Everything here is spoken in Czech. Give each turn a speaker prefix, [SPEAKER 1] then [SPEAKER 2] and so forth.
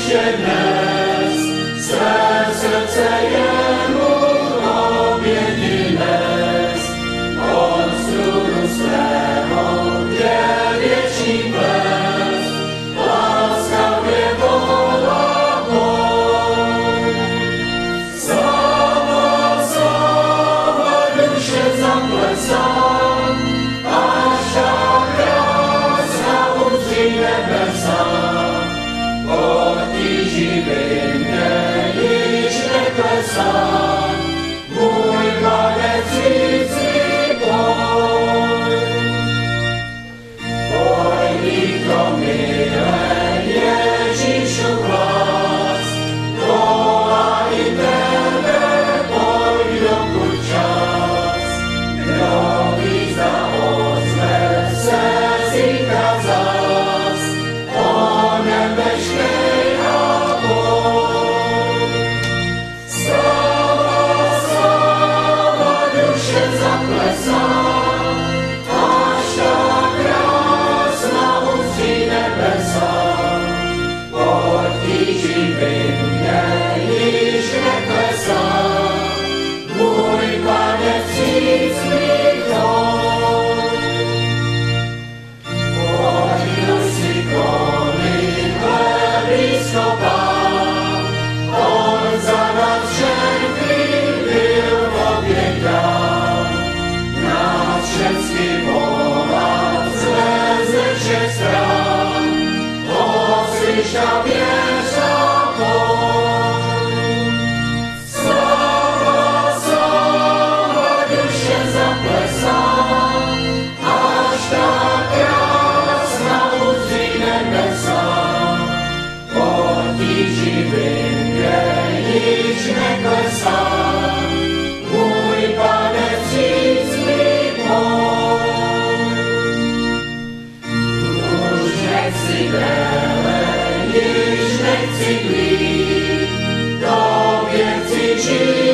[SPEAKER 1] ještě dnes, své srdce jemu oběti nes. On z trůnu svého je věčný ples, láskavě volá boj. Slava, slava, duše zaplesá, až ta krásna uzří nebesa. Potíží by mě již neklesá, můj mladec vstřícný boj. Pojď to milé Ježíšu hlas, volá i tebe, pojď dokud čas. Kdo ví, zda ozve se zítra zas, onem veškej a boj. Slava, slava, duše zaplesá, až ta krásna uzří nebesa. Potíží by mě již neklesá, můj Pane vstřícný kroj. Pojď si kolik blízko Pán, on za nás všechny byl oběťán. Nás všechny volá ze všech stran, poslyš a věř a pojď. Slava, slava, duše zaplesá, až ta krásna uzří nebesa. Potíží by mě již neklesá, můj Pane vstřícný boj. Už nechci déle, již nechci blít, tobě chci žít.